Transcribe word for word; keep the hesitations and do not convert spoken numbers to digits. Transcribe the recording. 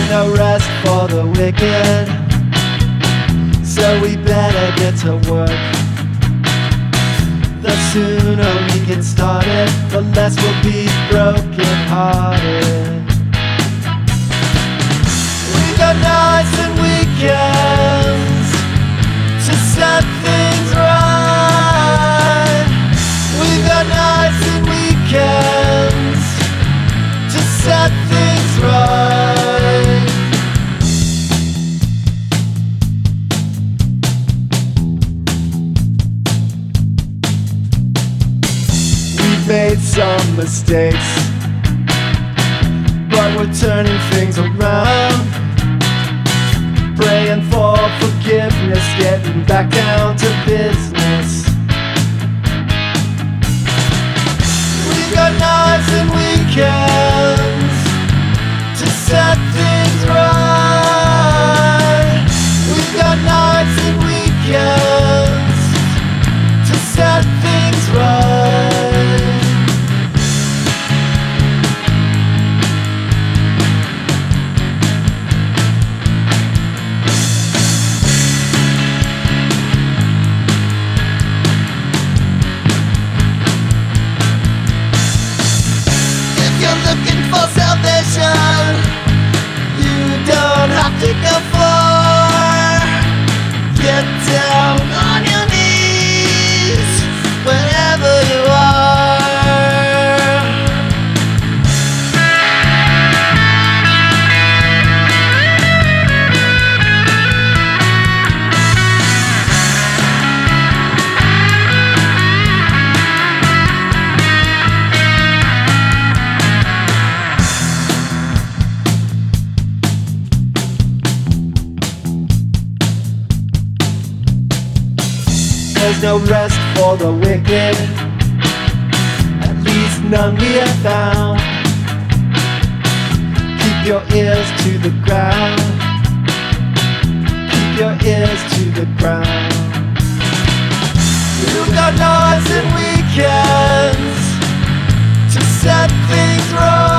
no rest for the wicked, so we better get to work. The sooner we get started, the less we'll be broken hearted. We got nights and weekends to set things right. We got nights and weekends to set things right. We've made some mistakes, but we're turning things around. Praying for forgiveness, getting back down to business. We got nights and weekends to set things right. We got nights and weekends to set things right. Looking for salvation, you don't have to go far. Get down on your knees wherever you are. There's no rest for the wicked, at least none we have found. Keep your ears to the ground, keep your ears to the ground. You've got nights and weekends to set things right.